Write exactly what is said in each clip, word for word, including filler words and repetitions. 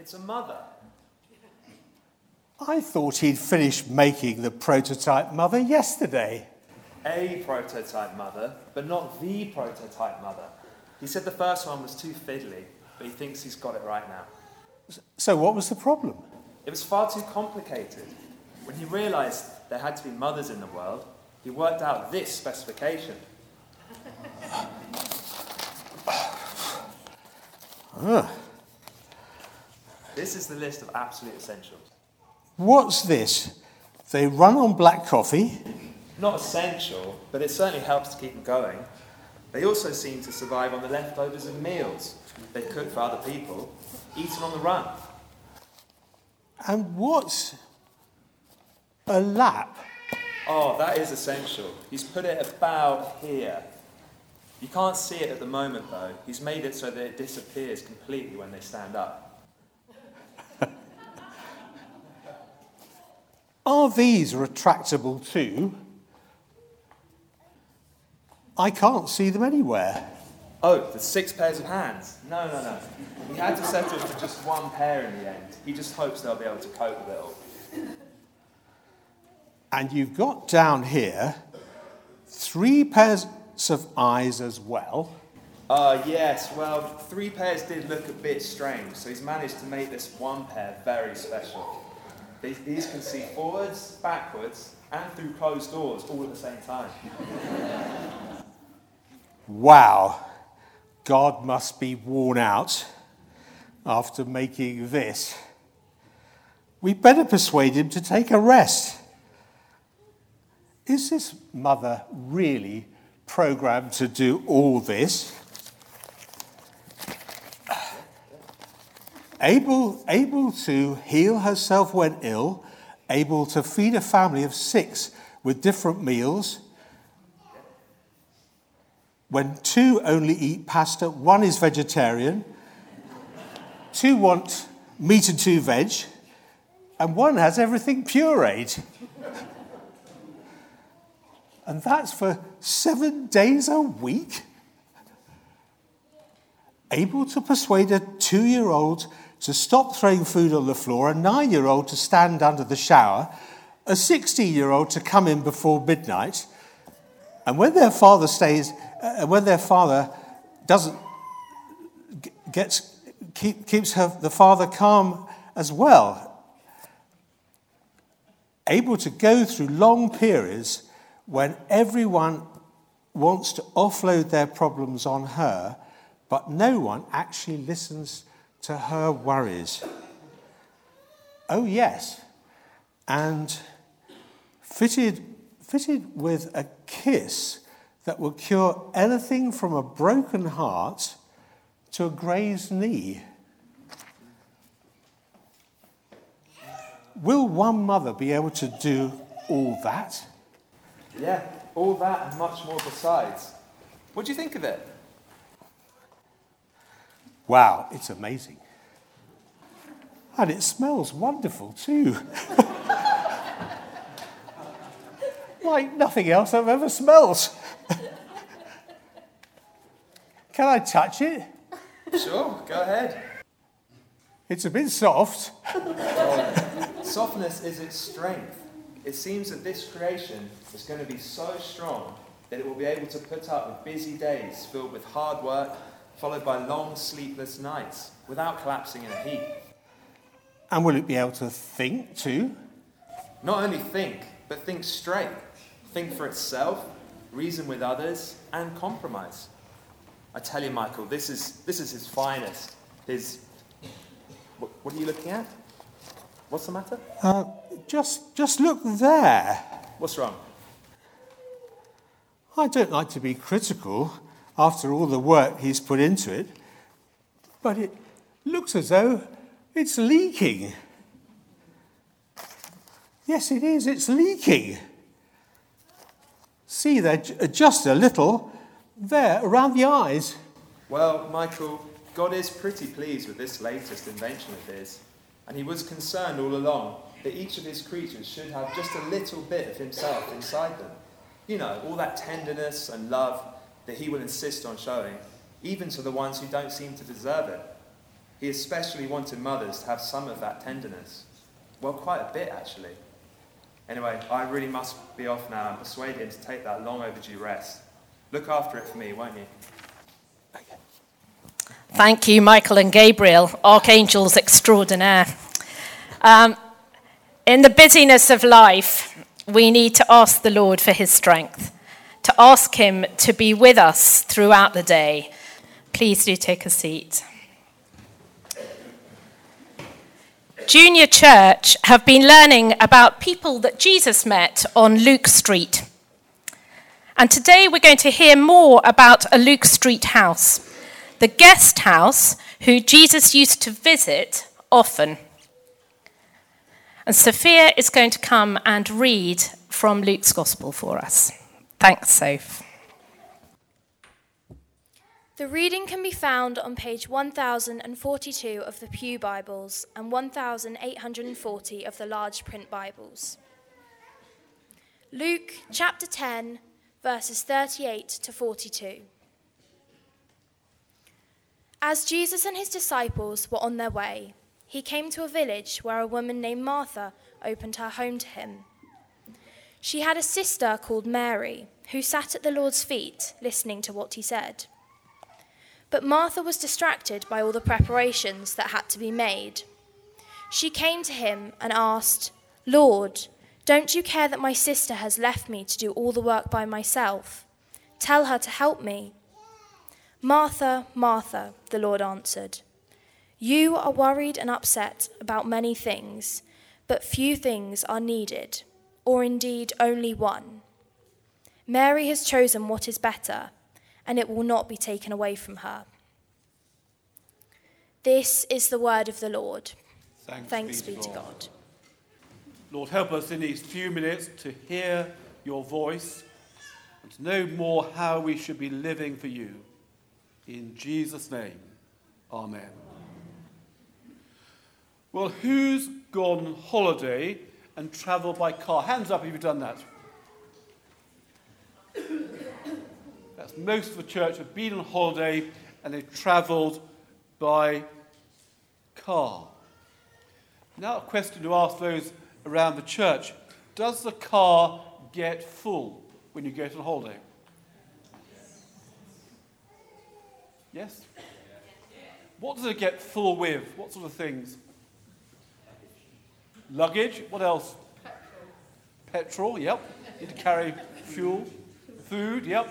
It's a mother. I thought he'd finished making the prototype mother yesterday. A prototype mother, but not the prototype mother. He said the first one was too fiddly, but he thinks he's got it right now. So what was the problem? It was far too complicated. When he realised there had to be mothers in the world, he worked out this specification. Ah. This is the list of absolute essentials. What's this? They run on black coffee? Not essential, but it certainly helps to keep them going. They also seem to survive on the leftovers of meals they cook for other people, eaten on the run. And what's a lap? Oh, that is essential. He's put it about here. You can't see it at the moment, though. He's made it so that it disappears completely when they stand up. Are these retractable too? I can't see them anywhere. Oh, the six pairs of hands. No, no, no. He had to settle for just one pair in the end. He just hopes they'll be able to cope with it all. And you've got down here three pairs of eyes as well. Uh, yes, well, three pairs did look a bit strange, so he's managed to make this one pair very special. These, these can see forwards, backwards, and through closed doors all at the same time. Wow, God must be worn out after making this. We'd better persuade him to take a rest. Is this mother really programmed to do all this? Able, able to heal herself when ill, able to feed a family of six with different meals. When two only eat pasta, one is vegetarian, two want meat and two veg, and one has everything pureed. And that's for seven days a week? Able to persuade a two-year-old to stop throwing food on the floor, a nine-year-old to stand under the shower, a sixteen-year-old to come in before midnight, and when their father stays, uh, when their father doesn't gets keep, keeps her the father calm as well, able to go through long periods when everyone wants to offload their problems on her, but no one actually listens to her worries. Oh yes, and fitted, fitted with a kiss that will cure anything from a broken heart to a grazed knee. Will one mother be able to do all that? Yeah, all that and much more besides. What do you think of it? Wow, it's amazing. And it smells wonderful too. Like nothing else I've ever smelled. Can I touch it? Sure, go ahead. It's a bit soft. Oh, softness is its strength. It seems that this creation is going to be so strong that it will be able to put up with busy days filled with hard work, followed by long sleepless nights, without collapsing in a heap. And will it be able to think too? Not only think, but think straight. Think for itself, reason with others, and compromise. I tell you, Michael, this is this is his finest. His... What, what are you looking at? What's the matter? Uh, just, just look there. What's wrong? I don't like to be critical after all the work he's put into it, but it looks as though it's leaking. Yes, it is, it's leaking. See, they're just a little there around the eyes. Well, Michael, God is pretty pleased with this latest invention of his, and he was concerned all along that each of his creatures should have just a little bit of himself inside them. You know, all that tenderness and love that he will insist on showing, even to the ones who don't seem to deserve it. He especially wanted mothers to have some of that tenderness. Well, quite a bit, actually. Anyway, I really must be off now and persuade him to take that long overdue rest. Look after it for me, won't you? Okay. Thank you, Michael and Gabriel, archangels extraordinaire. Um, in the busyness of life, we need to ask the Lord for his strength, to ask him to be with us throughout the day. Please do take a seat. Junior Church have been learning about people that Jesus met on Luke Street. And today we're going to hear more about a Luke Street house, the guest house who Jesus used to visit often. And Sophia is going to come and read from Luke's Gospel for us. Thanks, Soph. The reading can be found on page one thousand forty-two of the Pew Bibles and one thousand eight hundred forty of the large print Bibles. Luke chapter ten, verses thirty-eight to forty-two. As Jesus and his disciples were on their way, he came to a village where a woman named Martha opened her home to him. She had a sister called Mary, who sat at the Lord's feet, listening to what he said. But Martha was distracted by all the preparations that had to be made. She came to him and asked, "Lord, don't you care that my sister has left me to do all the work by myself? Tell her to help me." "Martha, Martha," the Lord answered, "you are worried and upset about many things, but few things are needed, or indeed only one. Mary has chosen what is better, and it will not be taken away from her." This is the word of the Lord. Thanks, Thanks be be to God. Lord, help us in these few minutes to hear your voice and to know more how we should be living for you. In Jesus' name, amen. Well, who's gone holiday and travelled by car? Hands up if you've done that. That's most of the church have been on holiday and they've travelled by car. Now a question to ask those around the church. Does the car get full when you go on holiday? Yes? What does it get full with? What sort of things? Luggage. What else? Petrol, yep. Need to carry fuel. Food, yep.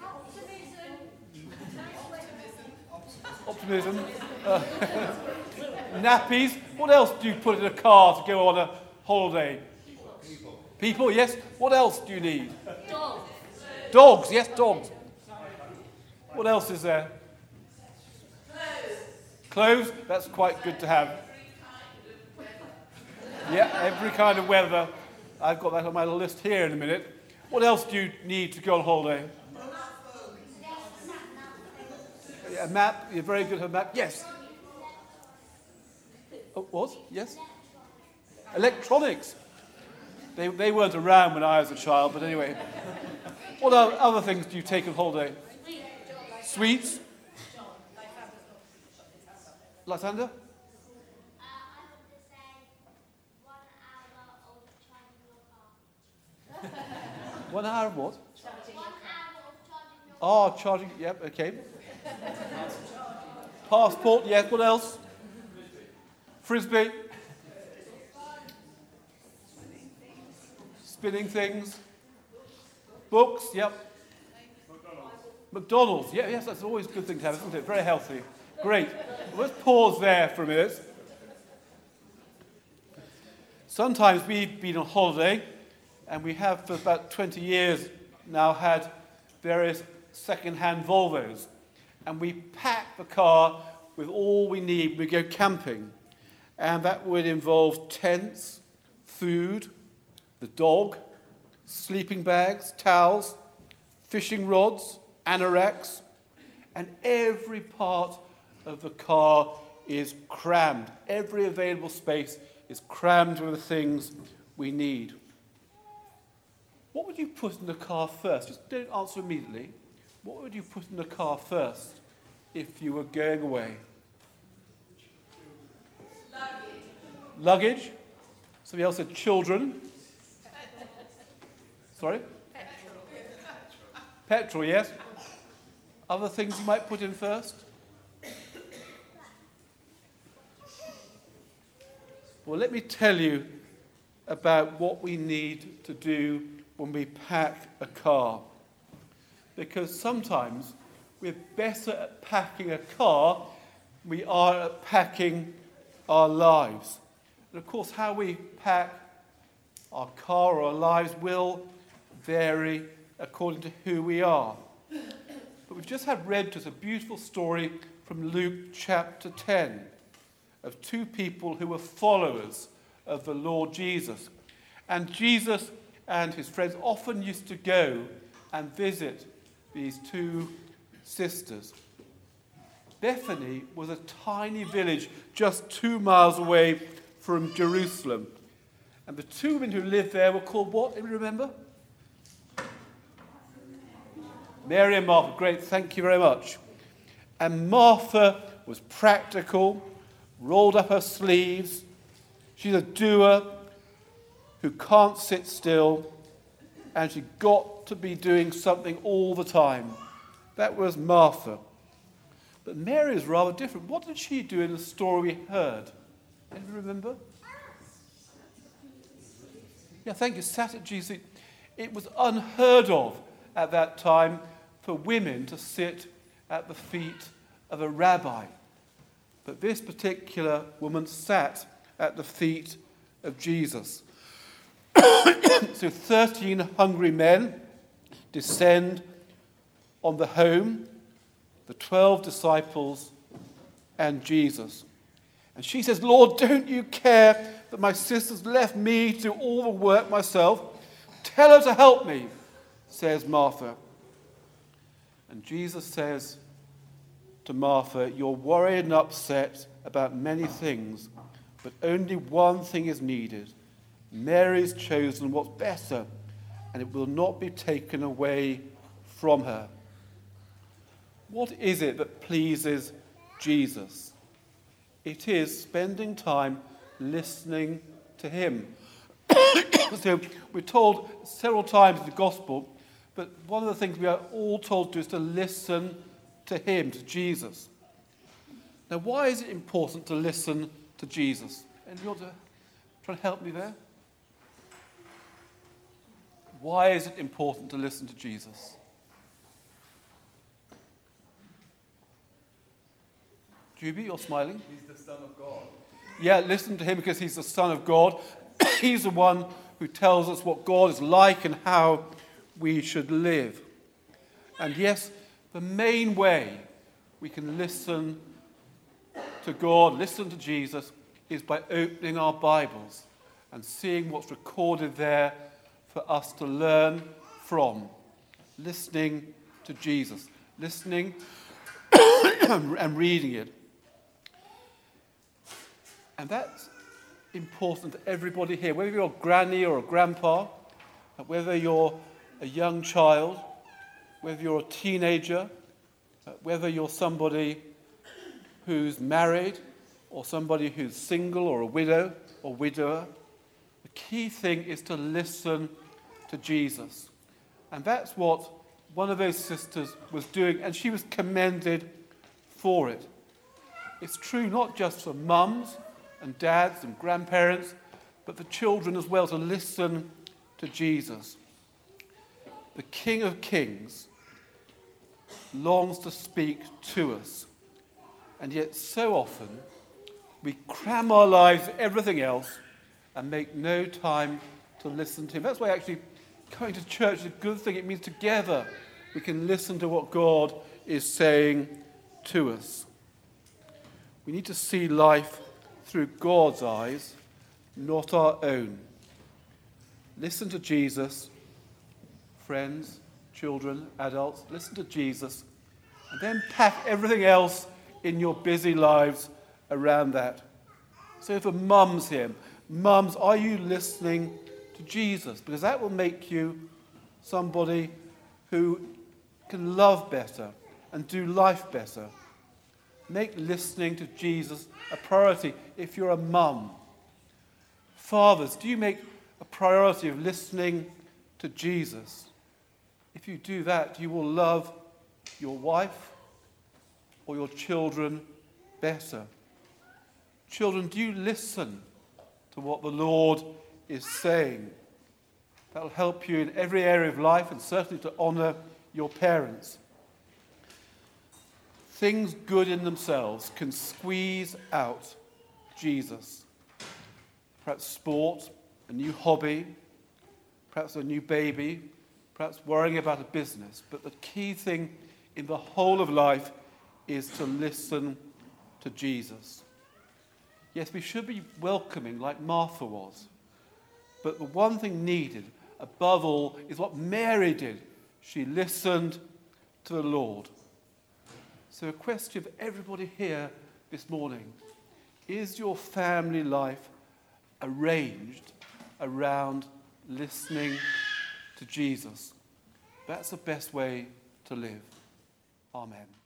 Optimism. Uh, nappies. What else do you put in a car to go on a holiday? People. People, yes. What else do you need? Dogs. Dogs, yes, dogs. What else is there? Clothes. Clothes, that's quite good to have. Yeah, every kind of weather. I've got that on my list here in a minute. What else do you need to go on holiday? A map. You're very good at a map. Yes. Oh, what? Yes. Electronics. They they weren't around when I was a child, but anyway. What other things do you take on holiday? Sweets. Lysander? One hour of what? Charging your car. Oh, charging, yep, okay. Passport, yes, what else? Frisbee. Spinning things. Books, yep. McDonald's, yeah, yes, that's always a good thing to have, isn't it? Very healthy. Great. Well, let's pause there for a minute. Sometimes we've been on holiday, and we have for about twenty years now had various second-hand Volvos. And we pack the car with all we need when we go camping. And that would involve tents, food, the dog, sleeping bags, towels, fishing rods, anoraks, and every part of the car is crammed. Every available space is crammed with the things we need. What would you put in the car first? Just don't answer immediately. What would you put in the car first if you were going away? luggage. Somebody else said children. Sorry? Petrol, yes. Other things you might put in first? Well, let me tell you about what we need to do when we pack a car. Because sometimes we're better at packing a car than we are at packing our lives. And of course, how we pack our car or our lives will vary according to who we are. But we've just had read to us a beautiful story from Luke chapter ten of two people who were followers of the Lord Jesus. And Jesus and his friends often used to go and visit these two sisters. Bethany was a tiny village just two miles away from Jerusalem. And the two women who lived there were called what? Do you remember? Mary and Martha. Great, thank you very much. And Martha was practical, rolled up her sleeves. She's a doer who can't sit still, and she got to be doing something all the time. That was Martha. But Mary is rather different. What did she do in the story we heard? Anyone remember? Yeah, thank you. Sat at Jesus' feet. It was unheard of at that time for women to sit at the feet of a rabbi. But this particular woman sat at the feet of Jesus. So thirteen hungry men descend on the home, the twelve disciples, and Jesus. And she says, Lord, don't you care that my sister's left me to do all the work myself? Tell her to help me, says Martha. And Jesus says to Martha, you're worried and upset about many things, but only one thing is needed. Mary's chosen what's better, and it will not be taken away from her. What is it that pleases Jesus? It is spending time listening to him. So we're told several times in the gospel, but one of the things we are all told to do is to listen to him, to Jesus. Now, why is it important to listen to Jesus? Anyone want to try to help me there? Why is it important to listen to Jesus? Juby, you're smiling. He's the Son of God. Yeah, listen to him because he's the Son of God. He's the one who tells us what God is like and how we should live. And yes, the main way we can listen to God, listen to Jesus, is by opening our Bibles and seeing what's recorded there for us to learn from. Listening to Jesus. Listening and reading it. And that's important to everybody here, whether you're a granny or a grandpa, whether you're a young child, whether you're a teenager, whether you're somebody who's married or somebody who's single or a widow or widower. The key thing is to listen to Jesus. And that's what one of those sisters was doing, and she was commended for it. It's true not just for mums and dads and grandparents, but for children as well, to listen to Jesus. The King of Kings longs to speak to us, and yet so often we cram our lives with everything else and make no time to listen to him. That's why actually coming to church is a good thing. It means together we can listen to what God is saying to us. We need to see life through God's eyes, not our own. Listen to Jesus, friends, children, adults, listen to Jesus, and then pack everything else in your busy lives around that. So for mums here, mums, are you listening to Jesus? Because that will make you somebody who can love better and do life better. Make listening to Jesus a priority if you're a mum. Fathers, do you make a priority of listening to Jesus? If you do that, you will love your wife or your children better. Children, do you listen to what the Lord is saying? That will help you in every area of life, and certainly to honour your parents. Things good in themselves can squeeze out Jesus. Perhaps sport, a new hobby, perhaps a new baby, perhaps worrying about a business. But the key thing in the whole of life is to listen to Jesus. Yes, we should be welcoming like Martha was. But the one thing needed, above all, is what Mary did. She listened to the Lord. So a question for everybody here this morning: is your family life arranged around listening to Jesus? That's the best way to live. Amen.